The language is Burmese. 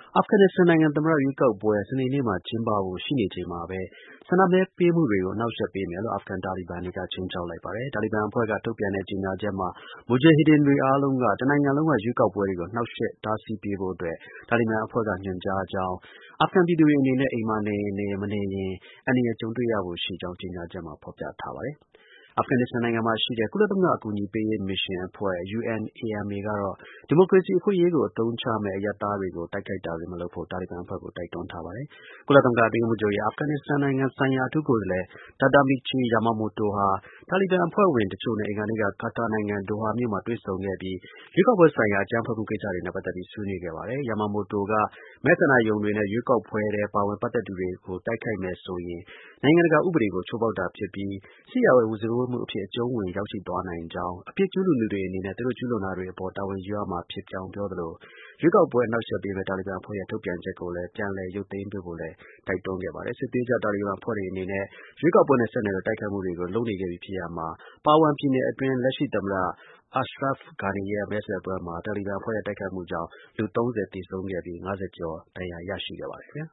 အာဖဂန်နစ္စတန်နိုင်ငံ သမ္မတ ရွေးကောက်ပွဲ စနေနေ့မှာ ကျင်းပဖို့ ရှိနေချိန်မှာပဲ ဆန္ဒမဲပေးမှုတွေကို အနှောင့်အယှက်ပေးမယ်လို့ အာဖဂန် တာလီဘန်တွေက ခြိမ်းခြောက်လိုက်ပါတယ်။ တာလီဘန်အဖွဲ့က ထုတ်ပြန်တဲ့ ကြေညာချက်မှာ မူဂျာဟစ်ဒင်တွေအားလုံးက တစ်နိုင်ငံလုံးက ရွေးကောက်ပွဲတွေကို နှောင့်ယှက် တားဆီးပေးဖို့အတွက် တာလီဘန်အဖွဲ့က ညွှန်ကြားကြောင်း၊ အာဖဂန်ပြည်သူတွေအနေနဲ့ အိမ်မှာနေမနေရင် အန္တရာယ်ကြုံတွေ့ရဖို့ ရှိကြောင်း ကြေညာချက်မှာ ဖော်ပြထားပါတယ်။ အာဖဂန်နစ္စတန်နိုင်ငံမှာရှိတဲ့ ကုလသမဂ္ဂ အကူအညီပေးရေး မစ်ရှင်အဖွဲ့ UNAMA ကတော့ ဒီမိုကရေစီ အခွင့်အရေးကို အသုံးချမယ့် အရပ်သားတွေကို တိုက်ခိုက်တာတွေ မလုပ်ဖို့ တာလီဘန်အဖွဲ့ကို တိုက်တွန်းထားပါတယ်။ ကုလသမဂ္ဂ အတွင်းရေးမှူးချုပ်ရဲ့ အာဖဂန်နစ္စတန်နိုင်ငံဆိုင်ရာ အထူးကိုယ်စားလှယ် Tadamichi Yamamoto ဟာ တာလီဘန်အဖွဲ့ဝင်တစ်ချို့နဲ့ အင်္ဂါနေ့က ကာတာနိုင်ငံ ဒိုဟာမြို့မှာ တွေ့ဆုံခဲ့ပြီး ရွေးကောက်ပွဲဆိုင်ရာ အကြမ်းဖက်မှုကိစ္စတွေနဲ့ ပတ်သက်ပြီး ဆွေးနွေးခဲ့ပါတယ်။ Yamamoto က မဲဆန္ဒရုံတွေနဲ့ ရွေးကောက်ပွဲထဲ ပါဝင်ပတ်သက်သူတွေကို တိုက်ခိုက်မယ်ဆိုရင် နိုင်ငံတကာ ဥပဒေကို ချိုးဖောက်တာဖြစ်ပြီး စစ်ရာဇဝတ်မှုအဖြစ် အကျုံးဝင် ရောက်ရှိသွားနိုင်ကြောင်း၊ အပြစ်ကျူးလွန်သူတွေအနေနဲ့ သူတို့ ကျူးလွန်တာတွေအပေါ် တာဝန်ယူရမှာဖြစ်ကြောင်း ပြောသလို ရွေးကောက်ပွဲ အနှောင့်အယှက်ပေးမယ့် တာလီဘန်အဖွဲ့ရဲ့ ထုတ်ပြန်ချက်ကိုလည်း ပြန်လည် ရုပ်သိမ်းပေးဖို့လည်း တိုက်တွန်းခဲ့ပါတယ်။ စစ်သွေးကြွ တာလီဘန်အဖွဲ့တွေအနေနဲ့ ရွေးကောက်ပွဲနဲ့ ဆက်နွယ်တဲ့ တိုက်ခိုက်မှုတွေကို လုပ်နေခဲ့ပြီဖြစ်ရာမှာ Parwan ပြည်နယ်အတွင်း လက်ရှိ သမ္မတ Ashraf Ghani ရဲ့ မဲဆွယ်ပွဲမှာ တာလီဘန်အဖွဲ့ရဲ့ တိုက်ခိုက်မှုကြောင့် လူ ၃၀ သေဆုံးခဲ့ပြီး ၅၀ ကျော် ဒဏ်ရာ ရရှိခဲ့ပါတယ်ခင်ဗျာ